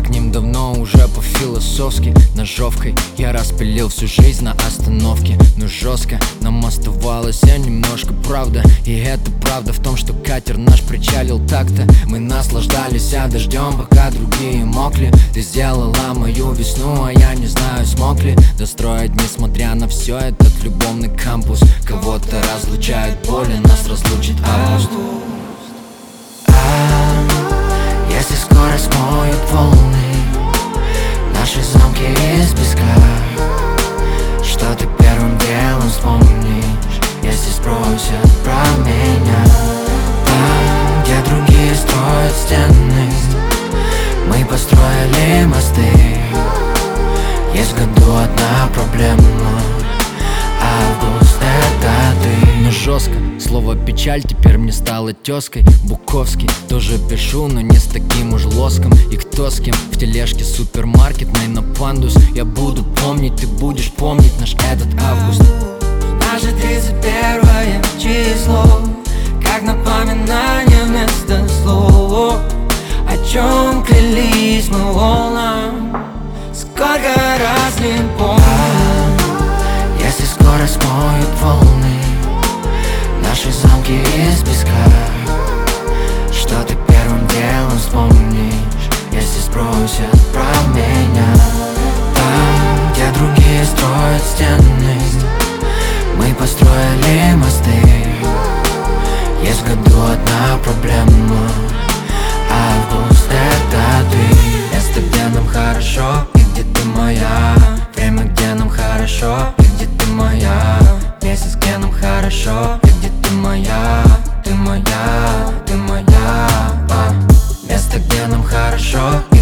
к ним давно уже по-философски. Ножовкой я распилил всю жизнь на остановке. Но жестко нам оставалось немножко правда. И это правда в том, что катер наш причалил так-то. Мы наслаждались дождем, пока другие мокли. Ты сделала мою весну, а я не знаю, смог ли достроить, несмотря на все, этот любовный кампус. Кого-то разлучает боль, и нас разлучит август. Если скоро смоют волны наши замки из песка, что ты первым делом вспомнишь, если спросят про меня? Там, где другие строят стены, мы построили мосты. Есть в году одна проблема: август — это ты. Но жестко, слово печаль теперь мне стало тезкой. Буковский тоже пишу, но не с таким уж лоском. И кто с кем в тележке супермаркетной на пандус. Я буду помнить, ты будешь помнить наш этот август. Наше 31 число, как напоминание вместо слов. О чем клялись мы волнам, сколько раз не помню. Если скоро смоют волны наши замки из песка, что ты первым делом вспомнишь, если спросят про меня? Там, где другие строят стены, мы построили мосты. Есть в году одна проблема: август — это ты. Место, где нам хорошо, и где ты моя. Время, где нам хорошо, и где ты моя. Месяц, где нам хорошо, и где ты моя. Ты моя, ты моя. Место, где нам хорошо,